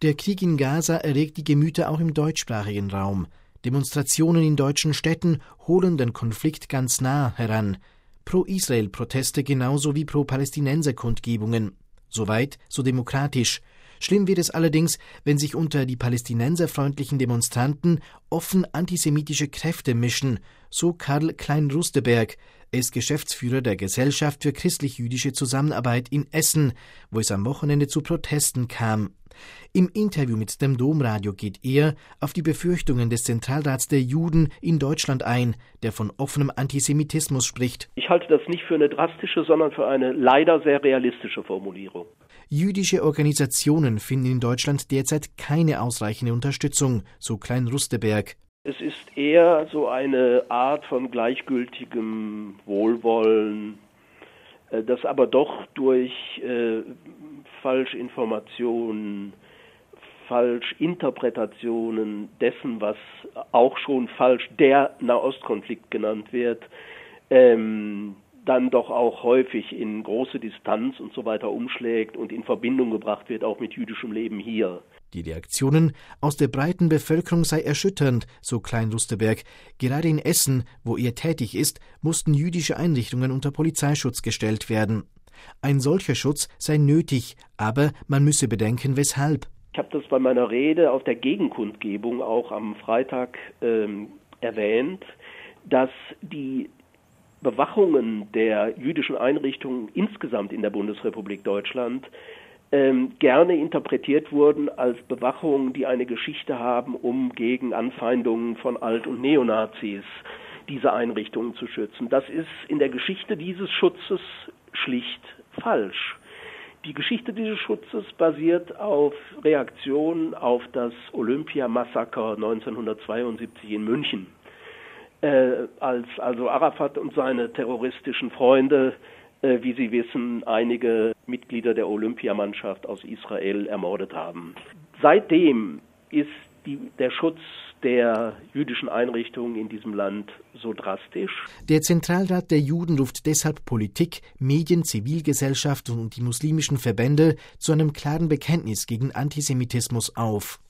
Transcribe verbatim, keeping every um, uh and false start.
Der Krieg in Gaza erregt die Gemüter auch im deutschsprachigen Raum. Demonstrationen in deutschen Städten holen den Konflikt ganz nah heran. Pro-Israel-Proteste genauso wie Pro-Palästinenser-Kundgebungen. Soweit, so demokratisch. Schlimm wird es allerdings, wenn sich unter die palästinenserfreundlichen Demonstranten offen antisemitische Kräfte mischen, so Karl Klein-Rusteberg. Er ist Geschäftsführer der Gesellschaft für christlich-jüdische Zusammenarbeit in Essen, wo es am Wochenende zu Protesten kam. Im Interview mit dem Domradio geht er auf die Befürchtungen des Zentralrats der Juden in Deutschland ein, der von offenem Antisemitismus spricht. Ich halte das nicht für eine drastische, sondern für eine leider sehr realistische Formulierung. Jüdische Organisationen finden in Deutschland derzeit keine ausreichende Unterstützung, so Klein-Rusteberg. Es ist eher so eine Art von gleichgültigem Wohlwollen, das aber doch durch äh, Falschinformationen, Falschinterpretationen dessen, was auch schon falsch der Nahostkonflikt genannt wird, ähm, dann doch auch häufig in große Distanz und so weiter umschlägt und in Verbindung gebracht wird, auch mit jüdischem Leben hier. Die Reaktionen aus der breiten Bevölkerung sei erschütternd, so Klein-Rusteberg. Gerade in Essen, wo er tätig ist, mussten jüdische Einrichtungen unter Polizeischutz gestellt werden. Ein solcher Schutz sei nötig, aber man müsse bedenken, weshalb. Ich habe das bei meiner Rede auf der Gegenkundgebung auch am Freitag ähm, erwähnt, dass die Bewachungen der jüdischen Einrichtungen insgesamt in der Bundesrepublik Deutschland ähm, gerne interpretiert wurden als Bewachungen, die eine Geschichte haben, um gegen Anfeindungen von Alt- und Neonazis diese Einrichtungen zu schützen. Das ist in der Geschichte dieses Schutzes schlicht falsch. Die Geschichte dieses Schutzes basiert auf Reaktionen auf das Olympia-Massaker neunzehnhundertzweiundsiebzig in München. Äh, als also Arafat und seine terroristischen Freunde, äh, wie Sie wissen, einige Mitglieder der Olympiamannschaft aus Israel ermordet haben. Seitdem ist die, der Schutz der jüdischen Einrichtungen in diesem Land so drastisch. Der Zentralrat der Juden ruft deshalb Politik, Medien, Zivilgesellschaft und die muslimischen Verbände zu einem klaren Bekenntnis gegen Antisemitismus auf.